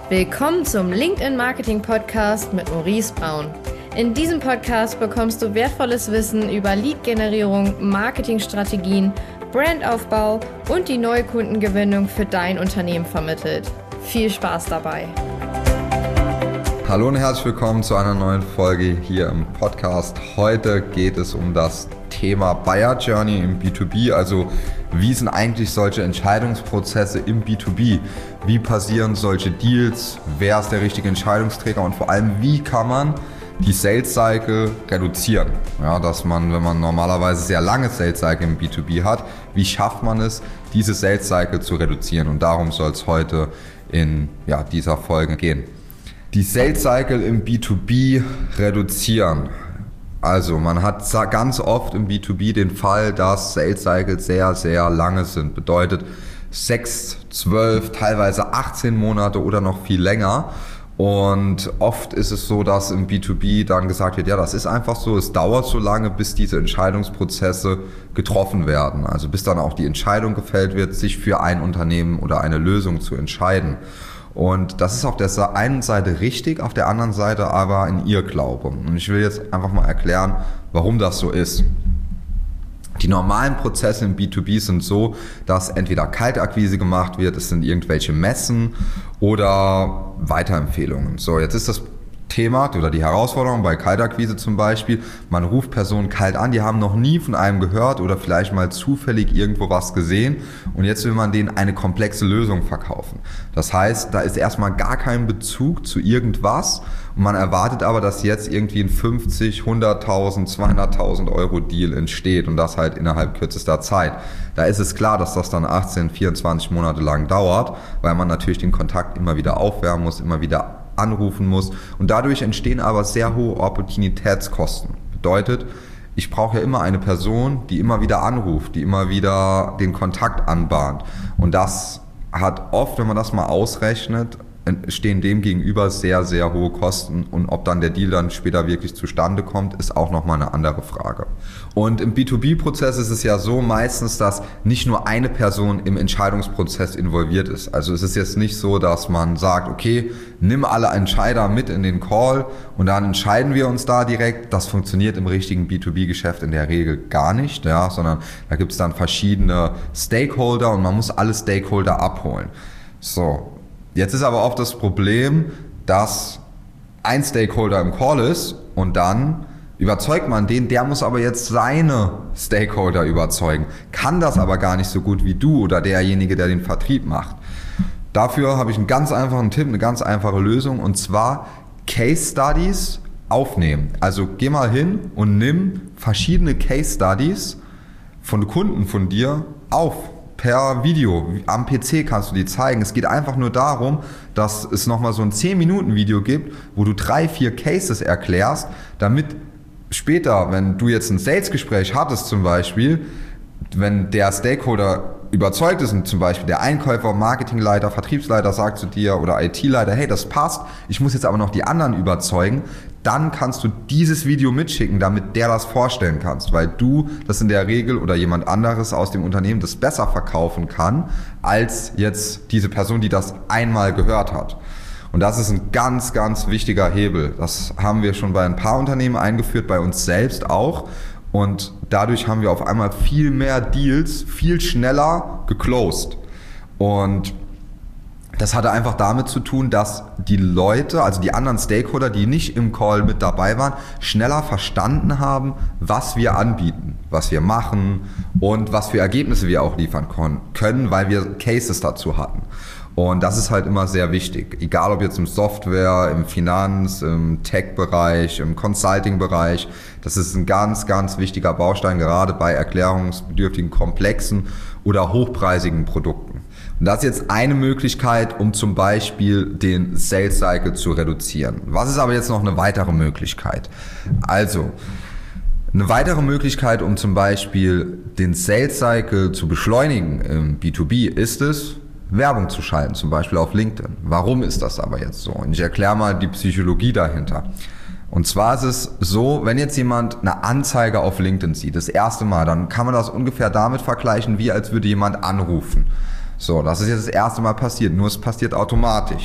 Willkommen zum LinkedIn Marketing Podcast mit Maurice Braun. In diesem Podcast bekommst du wertvolles Wissen über Lead-Generierung, Marketingstrategien, Brandaufbau und die neue Kundengewinnung für dein Unternehmen vermittelt. Viel Spaß dabei! Hallo und herzlich willkommen zu einer neuen Folge hier im Podcast. Heute geht es um das Thema Buyer Journey im B2B, also wie sind eigentlich solche Entscheidungsprozesse im B2B? Wie passieren solche Deals? Wer ist der richtige Entscheidungsträger? Und vor allem, wie kann man die Sales Cycle reduzieren? Ja, dass man, wenn man normalerweise sehr lange Sales Cycle im B2B hat, wie schafft man es, diese Sales Cycle zu reduzieren? Und darum soll es heute in dieser Folge gehen. Die Sales Cycle im B2B reduzieren. Also man hat ganz oft im B2B den Fall, dass Sales Cycles sehr, sehr lange sind. Bedeutet 6, 12, teilweise 18 Monate oder noch viel länger. Und oft ist es so, dass im B2B dann gesagt wird, ja, das ist einfach so, es dauert so lange, bis diese Entscheidungsprozesse getroffen werden. Also bis dann auch die Entscheidung gefällt wird, sich für ein Unternehmen oder eine Lösung zu entscheiden. Und das ist auf der einen Seite richtig, auf der anderen Seite aber ein Irrglaube. Und ich will jetzt einfach mal erklären, warum das so ist. Die normalen Prozesse im B2B sind so, dass entweder Kaltakquise gemacht wird, es sind irgendwelche Messen oder Weiterempfehlungen. So, jetzt ist das Thema oder die Herausforderung bei Kaltakquise zum Beispiel, man ruft Personen kalt an, die haben noch nie von einem gehört oder vielleicht mal zufällig irgendwo was gesehen und jetzt will man denen eine komplexe Lösung verkaufen. Das heißt, da ist erstmal gar kein Bezug zu irgendwas und man erwartet aber, dass jetzt irgendwie ein 50, 100.000, 200.000 Euro Deal entsteht und das halt innerhalb kürzester Zeit. Da ist es klar, dass das dann 18, 24 Monate lang dauert, weil man natürlich den Kontakt immer wieder aufwärmen muss, immer wieder anrufen muss und dadurch entstehen aber sehr hohe Opportunitätskosten. Bedeutet, ich brauche ja immer eine Person, die immer wieder anruft, die immer wieder den Kontakt anbahnt und das hat oft, wenn man das mal ausrechnet, stehen dem gegenüber sehr, sehr hohe Kosten und ob dann der Deal dann später wirklich zustande kommt, ist auch nochmal eine andere Frage. Und im B2B-Prozess ist es ja so meistens, dass nicht nur eine Person im Entscheidungsprozess involviert ist. Also es ist jetzt nicht so, dass man sagt, okay, nimm alle Entscheider mit in den Call und dann entscheiden wir uns da direkt. Das funktioniert im richtigen B2B-Geschäft in der Regel gar nicht, ja, sondern da gibt es dann verschiedene Stakeholder und man muss alle Stakeholder abholen. So. Jetzt ist aber oft das Problem, dass ein Stakeholder im Call ist und dann überzeugt man den, der muss aber jetzt seine Stakeholder überzeugen, kann das aber gar nicht so gut wie du oder derjenige, der den Vertrieb macht. Dafür habe ich einen ganz einfachen Tipp, eine ganz einfache Lösung und zwar Case Studies aufnehmen. Also geh mal hin und nimm verschiedene Case Studies von Kunden von dir auf. Per Video, am PC kannst du die zeigen. Es geht einfach nur darum, dass es nochmal so ein 10-Minuten-Video gibt, wo du 3, 4 Cases erklärst, damit später, wenn du jetzt ein Sales-Gespräch hattest zum Beispiel, wenn der Stakeholder überzeugt ist und zum Beispiel der Einkäufer, Marketingleiter, Vertriebsleiter sagt zu dir oder IT-Leiter, hey, das passt, ich muss jetzt aber noch die anderen überzeugen, dann kannst du dieses Video mitschicken, damit der das vorstellen kannst, weil du das in der Regel oder jemand anderes aus dem Unternehmen das besser verkaufen kann, als jetzt diese Person, die das einmal gehört hat. Und das ist ein ganz, ganz wichtiger Hebel. Das haben wir schon bei ein paar Unternehmen eingeführt, bei uns selbst auch. Und dadurch haben wir auf einmal viel mehr Deals, viel schneller geclosed. Und das hatte einfach damit zu tun, dass die Leute, also die anderen Stakeholder, die nicht im Call mit dabei waren, schneller verstanden haben, was wir anbieten, was wir machen und was für Ergebnisse wir auch liefern können, weil wir Cases dazu hatten. Und das ist halt immer sehr wichtig, egal ob jetzt im Software, im Finanz-, im Tech-Bereich, im Consulting-Bereich. Das ist ein ganz, ganz wichtiger Baustein, gerade bei erklärungsbedürftigen, komplexen oder hochpreisigen Produkten. Und das ist jetzt eine Möglichkeit, um zum Beispiel den Sales Cycle zu reduzieren. Was ist aber jetzt noch eine weitere Möglichkeit? Also, eine weitere Möglichkeit, um zum Beispiel den Sales Cycle zu beschleunigen im B2B, ist es, Werbung zu schalten, zum Beispiel auf LinkedIn. Warum ist das aber jetzt so? Und ich erkläre mal die Psychologie dahinter. Und zwar ist es so, wenn jetzt jemand eine Anzeige auf LinkedIn sieht, das erste Mal, dann kann man das ungefähr damit vergleichen, wie als würde jemand anrufen. So, das ist jetzt das erste Mal passiert, nur es passiert automatisch.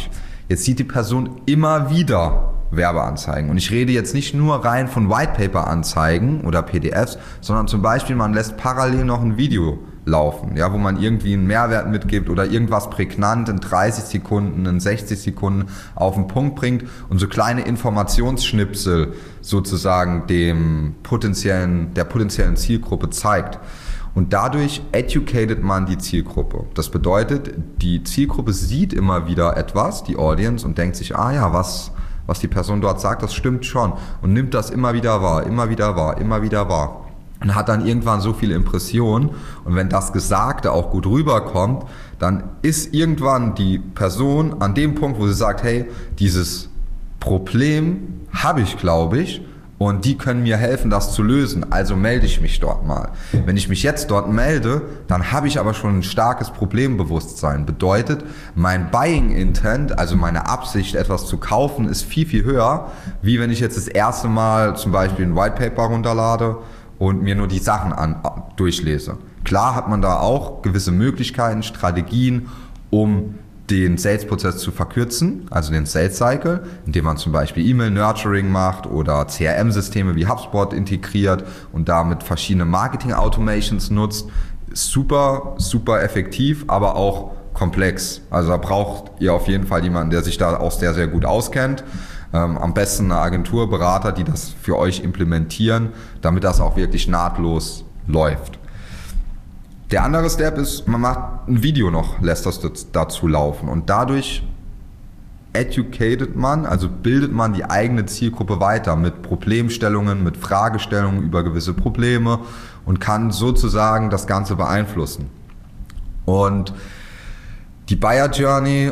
Jetzt sieht die Person immer wieder Werbeanzeigen. Und ich rede jetzt nicht nur rein von Whitepaper-Anzeigen oder PDFs, sondern zum Beispiel, man lässt parallel noch ein Video laufen, ja, wo man irgendwie einen Mehrwert mitgibt oder irgendwas prägnant in 30 Sekunden, in 60 Sekunden auf den Punkt bringt und so kleine Informationsschnipsel sozusagen der potenziellen Zielgruppe zeigt. Und dadurch educated man die Zielgruppe. Das bedeutet, die Zielgruppe sieht immer wieder etwas, die Audience, und denkt sich, was die Person dort sagt, das stimmt schon, und nimmt das immer wieder wahr, immer wieder wahr, immer wieder wahr. Und hat dann irgendwann so viele Impressionen, und wenn das Gesagte auch gut rüberkommt, dann ist irgendwann die Person an dem Punkt, wo sie sagt, hey, dieses Problem habe ich, glaube ich, und die können mir helfen, das zu lösen, also melde ich mich dort mal. Wenn ich mich jetzt dort melde, dann habe ich aber schon ein starkes Problembewusstsein. Bedeutet, mein Buying Intent, also meine Absicht, etwas zu kaufen, ist viel, viel höher, wie wenn ich jetzt das erste Mal zum Beispiel ein White Paper runterlade und mir nur die Sachen durchlese. Klar hat man da auch gewisse Möglichkeiten, Strategien, um den Sales-Prozess zu verkürzen, also den Sales-Cycle, indem man zum Beispiel E-Mail-Nurturing macht oder CRM-Systeme wie HubSpot integriert und damit verschiedene Marketing-Automations nutzt. Super, super effektiv, aber auch komplex. Also da braucht ihr auf jeden Fall jemanden, der sich da auch sehr, sehr gut auskennt. Am besten eine Agentur, Berater, die das für euch implementieren, damit das auch wirklich nahtlos läuft. Der andere Step ist, man macht ein Video noch, lässt das dazu laufen, und dadurch educated man, also bildet man die eigene Zielgruppe weiter mit Problemstellungen, mit Fragestellungen über gewisse Probleme und kann sozusagen das Ganze beeinflussen. Und die Buyer Journey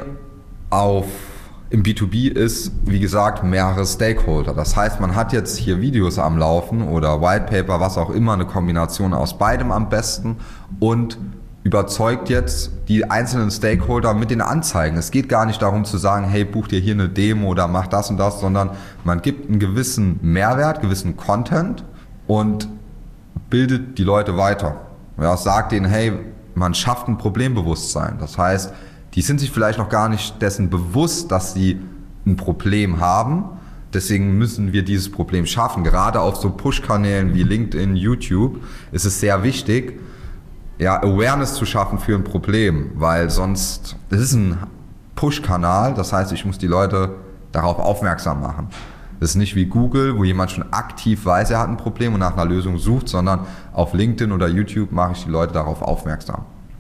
im B2B ist, wie gesagt, mehrere Stakeholder. Das heißt, man hat jetzt hier Videos am Laufen oder White Paper, was auch immer, eine Kombination aus beidem am besten, und überzeugt jetzt die einzelnen Stakeholder mit den Anzeigen. Es geht gar nicht darum zu sagen, hey, buch dir hier eine Demo oder mach das und das, sondern man gibt einen gewissen Mehrwert, gewissen Content und bildet die Leute weiter. Ja, sagt denen, hey, man schafft ein Problembewusstsein. Das heißt, die sind sich vielleicht noch gar nicht dessen bewusst, dass sie ein Problem haben. Deswegen müssen wir dieses Problem schaffen. Gerade auf so Push-Kanälen wie LinkedIn, YouTube ist es sehr wichtig, Awareness zu schaffen für ein Problem, weil sonst, es ist ein Push-Kanal, das heißt, ich muss die Leute darauf aufmerksam machen. Das ist nicht wie Google, wo jemand schon aktiv weiß, er hat ein Problem und nach einer Lösung sucht, sondern auf LinkedIn oder YouTube mache ich die Leute darauf aufmerksam.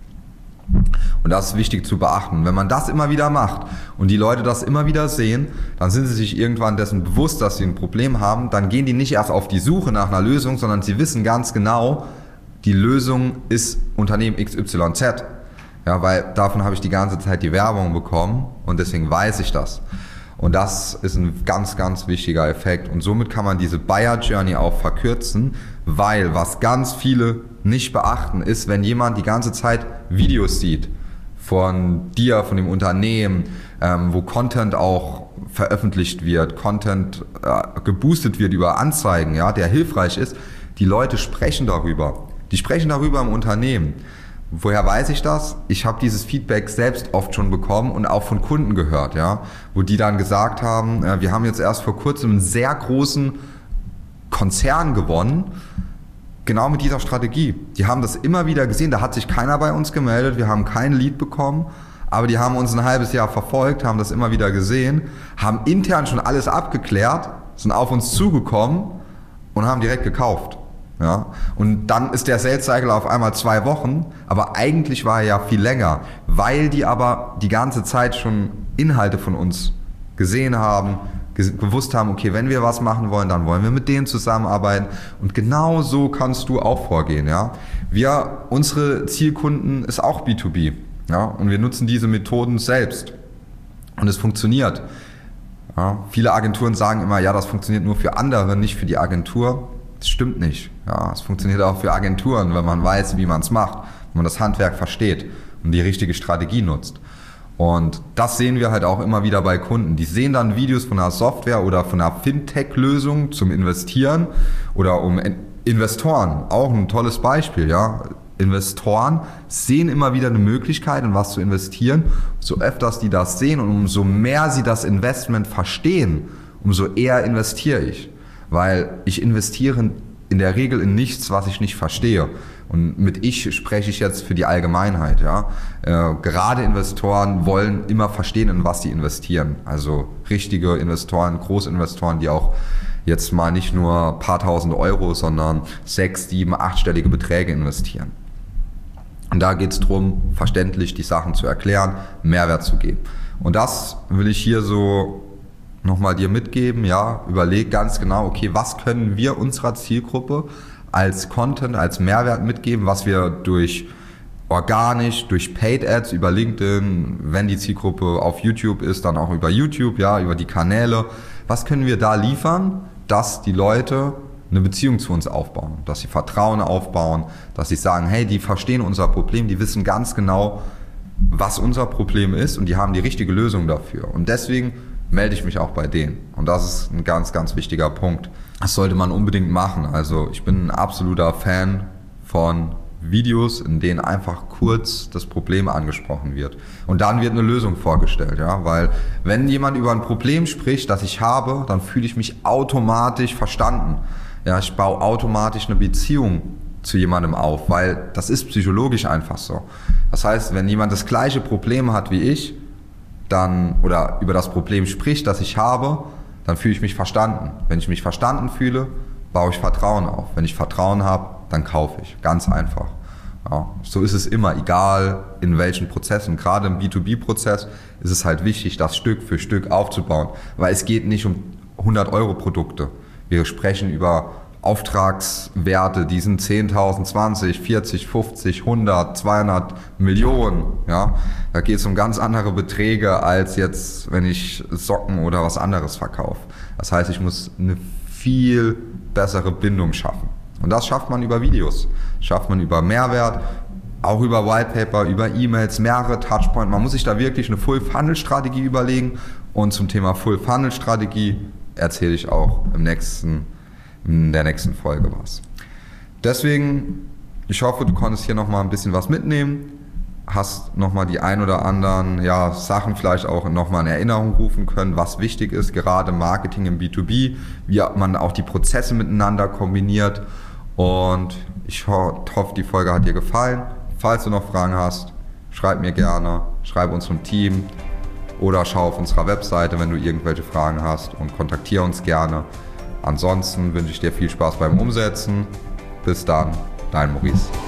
Und das ist wichtig zu beachten. Wenn man das immer wieder macht und die Leute das immer wieder sehen, dann sind sie sich irgendwann dessen bewusst, dass sie ein Problem haben. Dann gehen die nicht erst auf die Suche nach einer Lösung, sondern sie wissen ganz genau, die Lösung ist Unternehmen XYZ. Ja, weil davon habe ich die ganze Zeit die Werbung bekommen und deswegen weiß ich das. Und das ist ein ganz, ganz wichtiger Effekt. Und somit kann man diese Buyer Journey auch verkürzen, weil was ganz viele nicht beachten ist, wenn jemand die ganze Zeit Videos sieht von dir, von dem Unternehmen, wo Content auch veröffentlicht wird, Content geboostet wird über Anzeigen, ja, der hilfreich ist. Die Leute sprechen darüber. Die sprechen darüber im Unternehmen. Woher weiß ich das? Ich habe dieses Feedback selbst oft schon bekommen und auch von Kunden gehört, ja, wo die dann gesagt haben, wir haben jetzt erst vor kurzem einen sehr großen Konzern gewonnen, genau mit dieser Strategie. Die haben das immer wieder gesehen, da hat sich keiner bei uns gemeldet, wir haben kein Lead bekommen, aber die haben uns ein halbes Jahr verfolgt, haben das immer wieder gesehen, haben intern schon alles abgeklärt, sind auf uns zugekommen und haben direkt gekauft. Ja, und dann ist der Sales Cycle auf einmal 2 Wochen, aber eigentlich war er ja viel länger, weil die aber die ganze Zeit schon Inhalte von uns gesehen haben, gewusst haben, okay, wenn wir was machen wollen, dann wollen wir mit denen zusammenarbeiten, und genau so kannst du auch vorgehen. Ja, unsere Zielkunden ist auch B2B, ja, und wir nutzen diese Methoden selbst und es funktioniert. Ja, viele Agenturen sagen immer, ja, das funktioniert nur für andere, nicht für die Agentur. Das stimmt nicht. Ja, es funktioniert auch für Agenturen, wenn man weiß, wie man es macht, wenn man das Handwerk versteht und die richtige Strategie nutzt. Und das sehen wir halt auch immer wieder bei Kunden. Die sehen dann Videos von einer Software oder von einer Fintech-Lösung zum Investieren oder um Investoren. Auch ein tolles Beispiel, ja. Investoren sehen immer wieder eine Möglichkeit, in was zu investieren. So öfters die das sehen und umso mehr sie das Investment verstehen, umso eher investiere ich. Weil ich investiere in der Regel in nichts, was ich nicht verstehe. Und mit ich spreche ich jetzt für die Allgemeinheit. Ja? Gerade Investoren wollen immer verstehen, in was sie investieren. Also richtige Investoren, Großinvestoren, die auch jetzt mal nicht nur ein paar tausend Euro, sondern 6-, 7-, 8-stellige Beträge investieren. Und da geht es darum, verständlich die Sachen zu erklären, Mehrwert zu geben. Und das will ich hier so nochmal dir mitgeben. Ja, überleg ganz genau, okay, was können wir unserer Zielgruppe als Content, als Mehrwert mitgeben, was wir durch organisch, durch Paid Ads, über LinkedIn, wenn die Zielgruppe auf YouTube ist, dann auch über YouTube, ja, über die Kanäle. Was können wir da liefern, dass die Leute eine Beziehung zu uns aufbauen, dass sie Vertrauen aufbauen, dass sie sagen, hey, die verstehen unser Problem, die wissen ganz genau, was unser Problem ist und die haben die richtige Lösung dafür. Und deswegen melde ich mich auch bei denen. Und das ist ein ganz, ganz wichtiger Punkt. Das sollte man unbedingt machen. Also ich bin ein absoluter Fan von Videos, in denen einfach kurz das Problem angesprochen wird. Und dann wird eine Lösung vorgestellt, ja, weil wenn jemand über ein Problem spricht, das ich habe, dann fühle ich mich automatisch verstanden. Ja, ich baue automatisch eine Beziehung zu jemandem auf, weil das ist psychologisch einfach so. Das heißt, wenn jemand das gleiche Problem hat wie ich, dann oder über das Problem spricht, das ich habe, dann fühle ich mich verstanden. Wenn ich mich verstanden fühle, baue ich Vertrauen auf. Wenn ich Vertrauen habe, dann kaufe ich. Ganz einfach. Ja, so ist es immer, egal in welchen Prozessen. Gerade im B2B-Prozess ist es halt wichtig, das Stück für Stück aufzubauen, weil es geht nicht um 100-Euro-Produkte. Wir sprechen über Auftragswerte, die sind 10.000, 20, 40, 50, 100, 200 Millionen. Ja? Da geht es um ganz andere Beträge als jetzt, wenn ich Socken oder was anderes verkaufe. Das heißt, ich muss eine viel bessere Bindung schaffen. Und das schafft man über Videos, schafft man über Mehrwert, auch über Whitepaper, über E-Mails, mehrere Touchpoints. Man muss sich da wirklich eine Full-Funnel-Strategie überlegen. Und zum Thema Full-Funnel-Strategie erzähle ich auch in der nächsten Folge was. Deswegen, ich hoffe, du konntest hier nochmal ein bisschen was mitnehmen, hast nochmal die ein oder anderen Sachen vielleicht auch nochmal in Erinnerung rufen können, was wichtig ist, gerade im Marketing im B2B, wie man auch die Prozesse miteinander kombiniert. Und ich hoffe, die Folge hat dir gefallen. Falls du noch Fragen hast, schreib mir gerne, schreib unserem Team oder schau auf unserer Webseite, wenn du irgendwelche Fragen hast, und kontaktiere uns gerne. Ansonsten wünsche ich dir viel Spaß beim Umsetzen. Bis dann, dein Maurice.